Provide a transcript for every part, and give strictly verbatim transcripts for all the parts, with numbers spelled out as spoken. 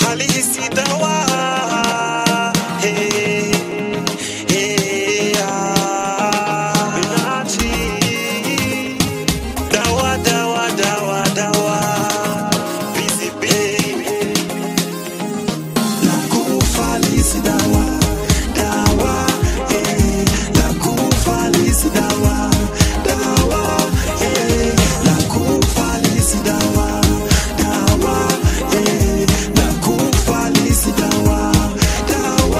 halisi dawa. Hey, hey, ah, Benachi. Dawa, dawa, dawa, dawa. Busy baby. La kufa halisi dawa. Dawa, hey, la kufa halisi dawa. Dawa, hey, la kufa halisi dawa. Dawa, hey, la kufa halisi dawa. Dawa,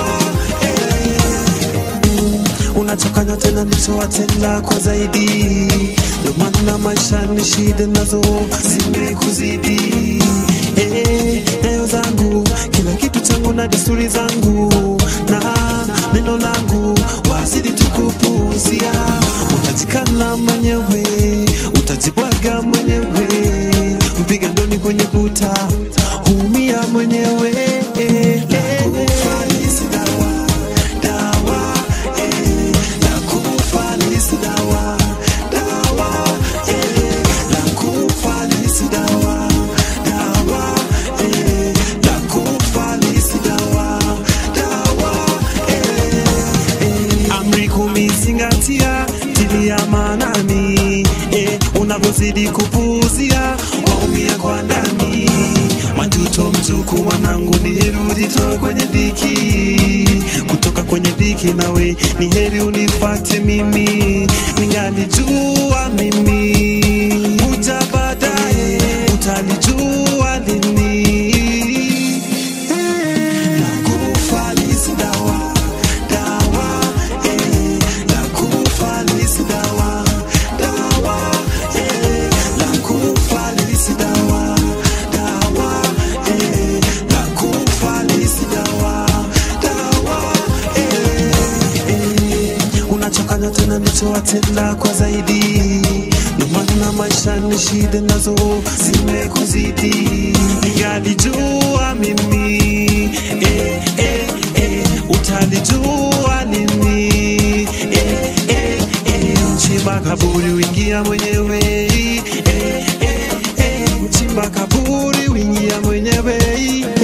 hey. Unachokanya tena nichoa tena kwa zaidi. Ndio maana maisha ni shida nazo zimekuzidi. Eh, nyayo zangu, kila kitu changu na desturi zangu, na neno langu wazidi tukupuzia. Utajikana mwenyewe, utajibwaga mwenyewe, mpiga ndoni kwenye kuta, humia mwenyewe. Eh, eh, halisi dawa, dawa, eh, la kufa halisi dawa, dawa, eh, la kufa halisi dawa, dawa, eh, la kufa halisi dawa, dawa, eh, eh. Amri kumi zingatia, tilia maanani, eh, unavyozidi kupuuzia, waumia kwa ndani. Majuto mzuku wanangu, ni heri udito kwenye dhiki, kutoka kwenye dhiki nawe ni heri unifate mimi. Ningalijua mimi uja baadaye, utalijua lini. La kufa halisi dawa, dawa, eh, la kufa halisi dawa, dawa, eh, la kufa halisi dawa, dawa, eh, la kufa halisi dawa, dawa, eh, eh. Unachokanya tena nichoa tena kwa zaidi. Ndio maana maisha ni shida nazo zimekuzidi. Ningalijua mimi, eh, eh, eh, utalijua lini. Eh, eh, eh, mchimba kaburi wingia mwenyewe. Eh, eh, eh, mchimba kaburi wingia mwenyewe.